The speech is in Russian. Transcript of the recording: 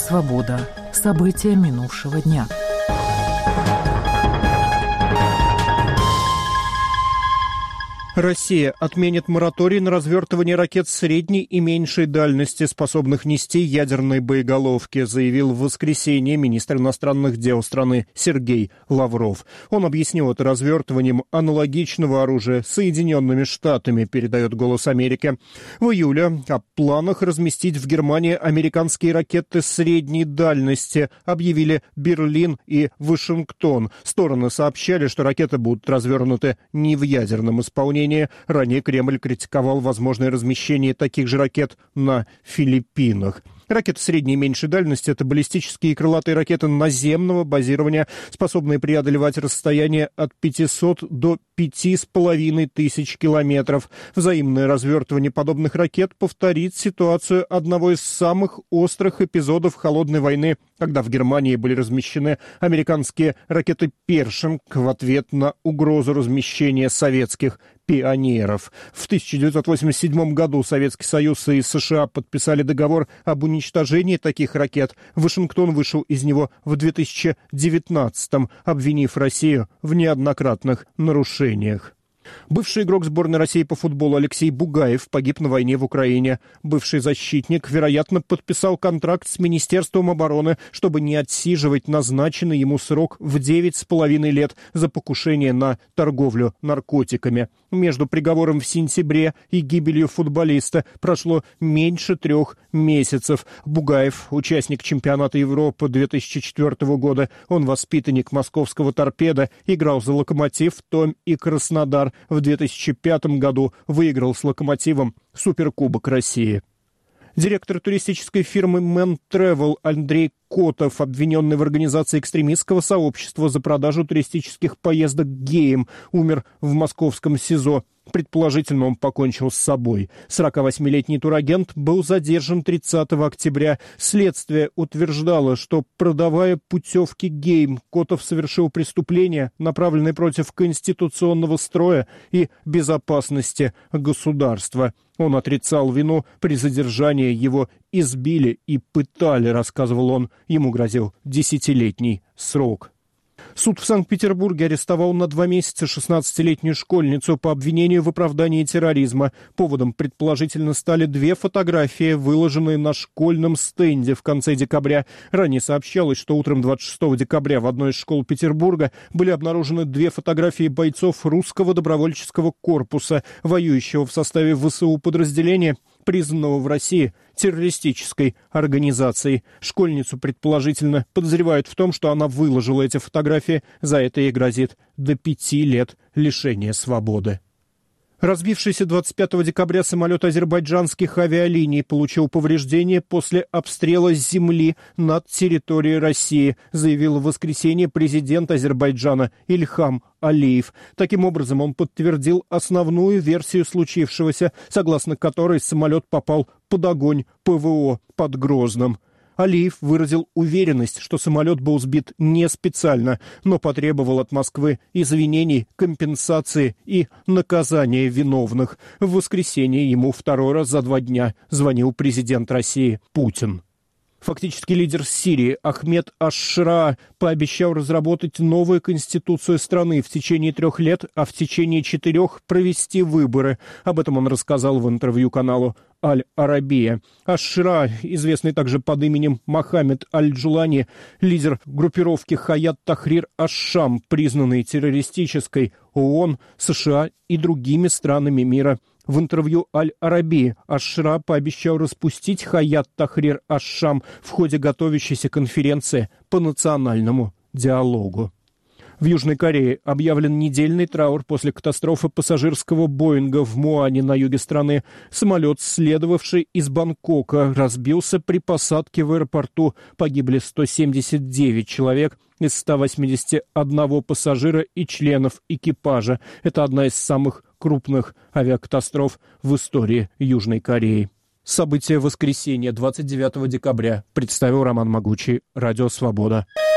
Свобода. События минувшего дня. Россия отменит мораторий на развертывание ракет средней и меньшей дальности, способных нести ядерные боеголовки, заявил в воскресенье министр иностранных дел страны Сергей Лавров. Он объяснил это развертыванием аналогичного оружия Соединенными Штатами, передает «Голос Америки». В июле о планах разместить в Германии американские ракеты средней дальности объявили Берлин и Вашингтон. Стороны сообщали, что ракеты будут развернуты не в ядерном исполнении. Ранее Кремль критиковал возможное размещение таких же ракет на Филиппинах. Ракеты средней и меньшей дальности — это баллистические и крылатые ракеты наземного базирования, способные преодолевать расстояние от 500 до 5500 километров. Взаимное развертывание подобных ракет повторит ситуацию одного из самых острых эпизодов Холодной войны, когда в Германии были размещены американские ракеты «Першинг» в ответ на угрозу размещения советских «Пионеров». В 1987 году Советский Союз и США подписали договор об уничтожении таких ракет. Вашингтон вышел из него в 2019-м, обвинив Россию в неоднократных нарушениях. Бывший игрок сборной России по футболу Алексей Бугаев погиб на войне в Украине. Бывший защитник, вероятно, подписал контракт с Министерством обороны, чтобы не отсиживать назначенный ему срок в 9,5 лет за покушение на торговлю наркотиками. Между приговором в сентябре и гибелью футболиста прошло меньше 3 месяцев. Бугаев — участник чемпионата Европы 2004 года. Он воспитанник московского «Торпедо», играл за «Локомотив», «Томь» и «Краснодар». В 2005 году выиграл с «Локомотивом» Суперкубок России. Директор туристической фирмы «Мэн Тревел» Андрей Котов, обвиненный в организации экстремистского сообщества за продажу туристических поездок геям, умер в московском СИЗО. Предположительно, он покончил с собой. 48-летний турагент был задержан 30 октября. Следствие утверждало, что, продавая путевки геям, Котов совершил преступление, направленное против конституционного строя и безопасности государства. Он отрицал вину. При задержании его избили и пытали, рассказывал он. Ему грозил 10-летний срок. Суд в Санкт-Петербурге арестовал на 2 месяца 16-летнюю школьницу по обвинению в оправдании терроризма. Поводом, предположительно, стали 2 фотографии, выложенные на школьном стенде в конце декабря. Ранее сообщалось, что утром 26 декабря в одной из школ Петербурга были обнаружены 2 фотографии бойцов русского добровольческого корпуса, воюющего в составе ВСУ подразделения, признанного в России террористической организацией. Школьницу, предположительно, подозревают в том, что она выложила эти фотографии. За это ей грозит до 5 лет лишения свободы. Разбившийся 25 декабря самолет азербайджанских авиалиний получил повреждения после обстрела с земли над территорией России, заявил в воскресенье президент Азербайджана Ильхам Алиев. Таким образом, он подтвердил основную версию случившегося, согласно которой самолет попал под огонь ПВО под Грозным. Алиев выразил уверенность, что самолет был сбит не специально, но потребовал от Москвы извинений, компенсации и наказания виновных. В воскресенье ему 2-й раз за 2 дня звонил президент России Путин. Фактически лидер Сирии Ахмед аш-Шараа пообещал разработать новую конституцию страны в течение 3 лет, а в течение 4 провести выборы. Об этом он рассказал в интервью каналу «Аль-Арабия». Аш-Шараа, известный также под именем Мохаммед Аль-Джулани, лидер группировки Хаят Тахрир аш-Шам, признанный террористической ООН, США и другими странами мира. В интервью «Аль-Арабии» аш-Шараа пообещал распустить Хаят Тахрир аш-Шам в ходе готовящейся конференции по национальному диалогу. В Южной Корее объявлен недельный траур после катастрофы пассажирского «Боинга» в Муане на юге страны. Самолет, следовавший из Бангкока, разбился при посадке в аэропорту. Погибли 179 человек из 181 пассажира и членов экипажа. Это одна из самых крупных авиакатастроф в истории Южной Кореи. События воскресенья 29 декабря представил Роман Могучий, Радио Свобода.